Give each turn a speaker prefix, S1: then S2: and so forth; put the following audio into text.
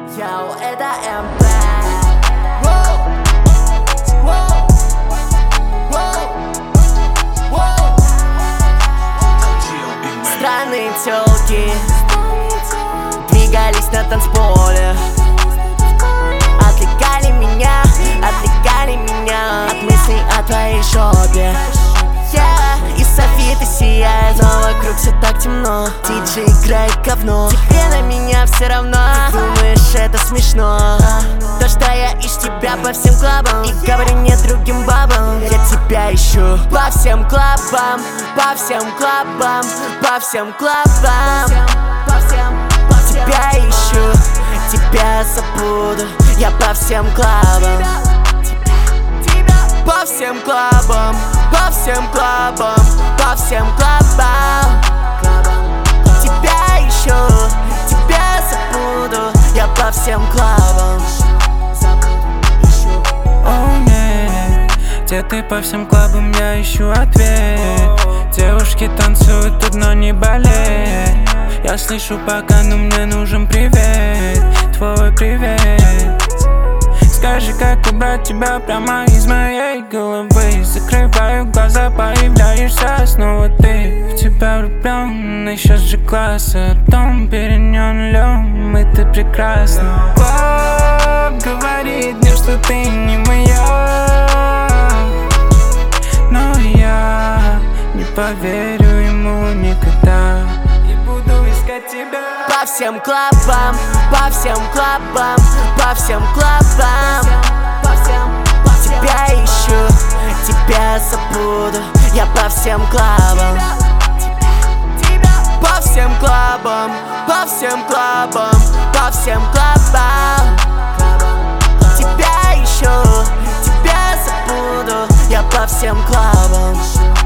S1: Йоу, это МП. Странные тёлки двигались на танцполе, отвлекали меня от мыслей о твоей жопе. И софиты сияют, но вокруг все так темно. Диджей играет говно, тебе на меня все равно. Ты думаешь, это смешно? То, что я ищу тебя по всем клабам и говорю нет другим бабам. Я тебя ищу по всем клабам, по всем клабам, по всем клабам. Тебя ищу, тебя забуду. Я по всем клабам, по всем клабам, по всем клабам, по всем клабам. Тебя ищу, тебя забуду. Я по всем клабам.
S2: О нет, где ты по всем клабам, я ищу ответ. Девушки танцуют тут, но не болеют. Я слышу пока, но мне нужен привет, твой привет. Скажи, как убрать тебя прямо из моей головы. Закрываю глаза, появляешься снова ты. В тебя влюблен, еще же класса. Дом перед нулем, и ты прекрасна. Клаб говорит мне, что ты не моя, но я не поверю ему никогда. И буду искать тебя
S1: по всем клабам, по всем клабам, по всем клабам. Тебя ищу, тебя забуду. Я по всем клабам, по всем клабам, по всем клабам, по всем клабам. Тебя ищу, тебя забуду. Я по всем клабам.